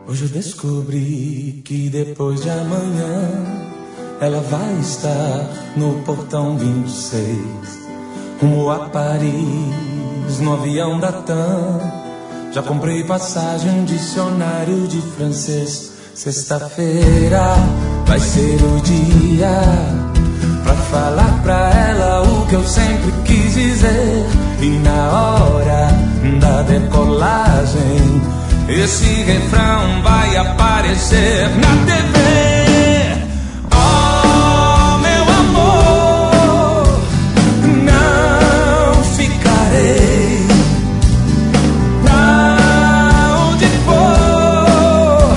Hoje eu descobri que depois de amanhã ela vai estar no portão 26, rumo a Paris, no avião da TAM. Já comprei passagem, um dicionário de francês. Sexta-feira vai ser o dia pra falar pra ela o que eu sempre quis dizer. E na hora da decolagem esse refrão vai aparecer na TV. Oh, meu amor, não ficarei. Pra onde for,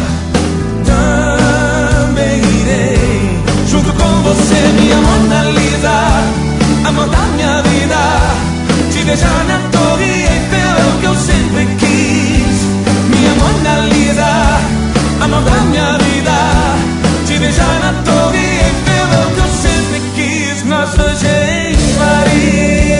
também irei. Junto com você, minha Mona Lisa, amor da minha vida. Te beijar na Torre Eiffel é o que eu sempre quis. Minha Mona Lisa, amor da minha vida. Te beijar na Torre Eiffel é o que eu sempre quis. Nós dois em Paris.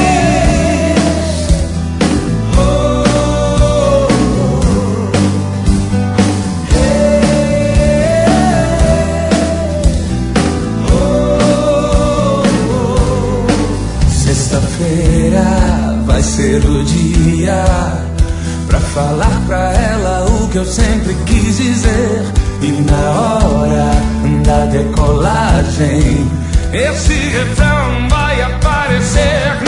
Sexta-feira vai ser o dia pra falar pra ela o que eu sempre quis dizer. E na hora da decolagem esse refrão vai aparecer